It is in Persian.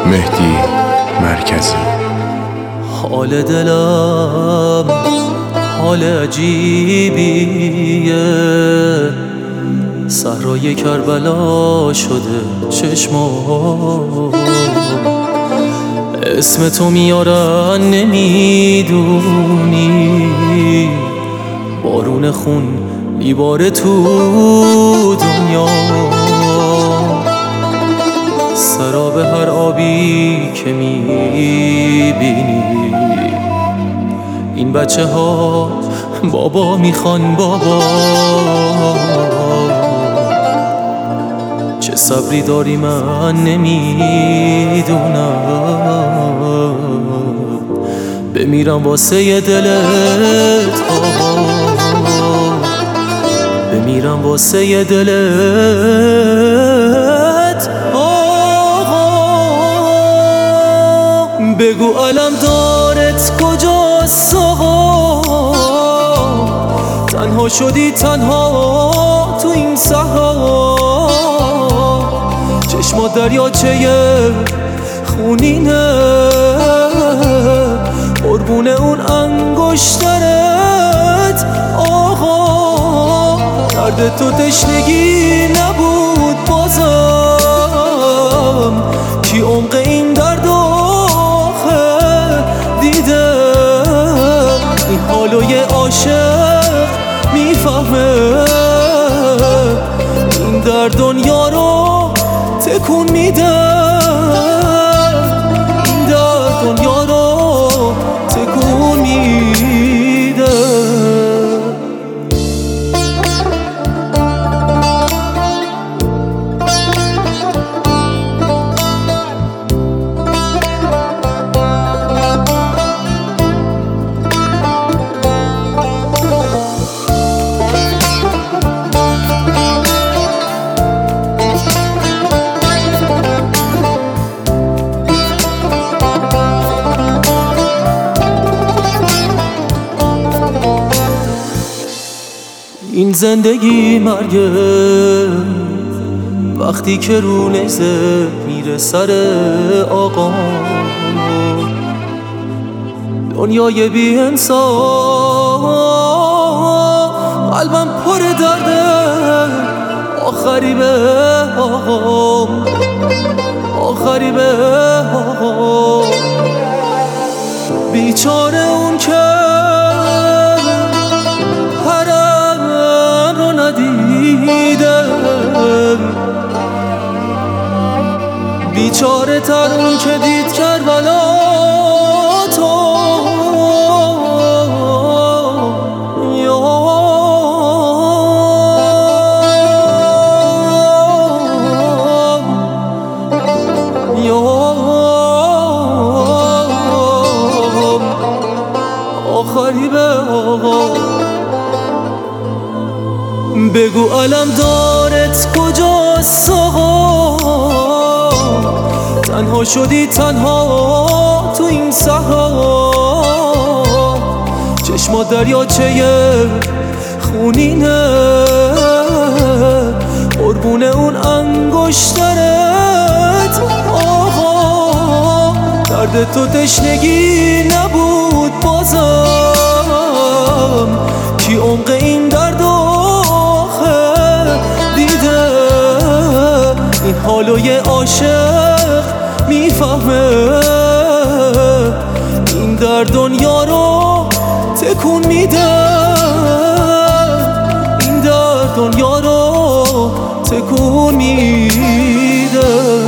مهدی مرکزی. حال دلم حال عجیبیه، صحرای کربلا شده چشمام، اسم تو میارن نمیدونی، بارون خون میباره تو دنیا، سراب هر آبی که میبینی، این بچه ها بابا میخوان بابا، چه صبری داری من نمیدونم، بمیرم واسه دلت بمیرم واسه دلت بگو علم دارت کجاست آقا، تنها شدی تنها تو این صحرا، چشمات دریاچه خونینه، قربون اون انگشترت آقا، درد تو تشنگی نبود بازم، کی عمق این درد دیده، این حالو یه عاشق میفهمه، این در دنیا رو تکون میده، این در دنیا رو تکون میده. این زندگی مرگه، وقتی که رو نیزه میره سر آقا، دنیای بی انصاف، قلبم پر درده، آخری به آقا، آخری به آقا، بیچاره اون که بیچاره تر اون که دید کربلا تو، آخری به آقا، بگو علم دارت کجاست آقا، تنها شدی تنها تو این صحرا، چشمات دریاچه خونینه، قربون اون انگشترت آقا، درد تو تشنگی نبود بازم، کی عمق این درد دیده، این حالو یه عاشق میفهمه، این در دنیا رو تکون میده، این در دنیا رو تکون میده.